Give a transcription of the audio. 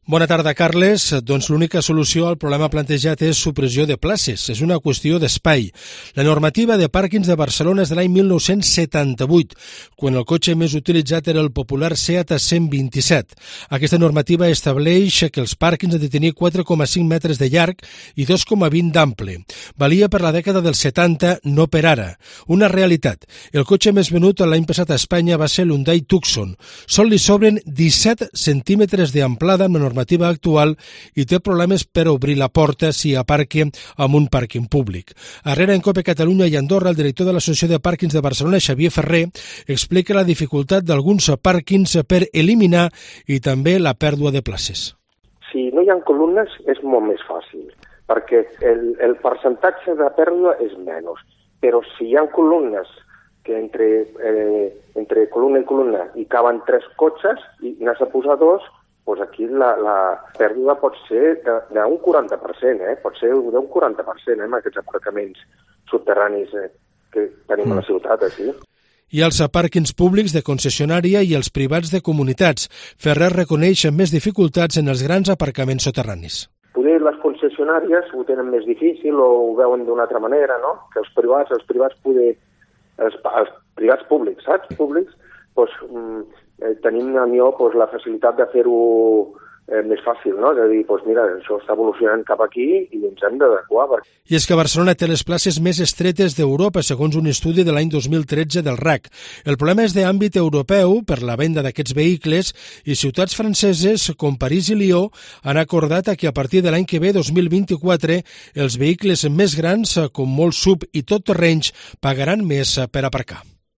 Bona tarda, Carles. Doncs l'única solució al problema plantejat és supressió de places. És una qüestió d'espai. La normativa de pàrquings de Barcelona és de l'any 1978, quan el cotxe més utilitzat era el popular Seat 127. Aquesta normativa estableix que els pàrquings han de tenir 4,5 metres de llarg i 2,20 d'ample. Valia per la dècada dels 70, no per ara. Una realitat. El cotxe més venut l'any passat a Espanya va ser l'Hyundai Tucson. Sol li sobren 17 centímetres d'amplada amb la normativa actual i té problemes per obrir la porta si aparca en un pàrquing públic. A Rere en Cope Catalunya i Andorra, el director de l'Associació de Pàrquings de Barcelona, Xavier Ferrer, explica la dificultat d'alguns pàrquings per eliminar i també la pèrdua de places. Si no hi ha columnes és molt més fàcil, perquè el percentatge de pèrdua és menys, però si hi ha columnes que entre columna i columna hi caben 3 cotxes i n'has de posar 2, doncs aquí la pèrdua pot ser d'un 40%, pot ser d'un 40% amb aquests aparcaments subterranis que tenim a la ciutat aquí. Hi ha els pàrquings públics de concessionària i els privats de comunitats. Ferrer reconeix més dificultats en els grans aparcaments soterranis. Poder les concessionàries ho tenen més difícil o ho veuen d'una altra manera, no? Que els privats públics, saps? Públics, doncs, tenim millor la facilitat de fer-ho més fàcil, no? És a dir, mira, això està evolucionant cap aquí i ens hem d'adequar. I és que Barcelona té les places més estretes d'Europa, segons un estudi de l'any 2013 del RAC. El problema és d'àmbit europeu per la venda d'aquests vehicles i ciutats franceses com París i Lió han acordat que a partir de l'any que ve, 2024, els vehicles més grans, com molts sub i tot terrenys, pagaran més per aparcar.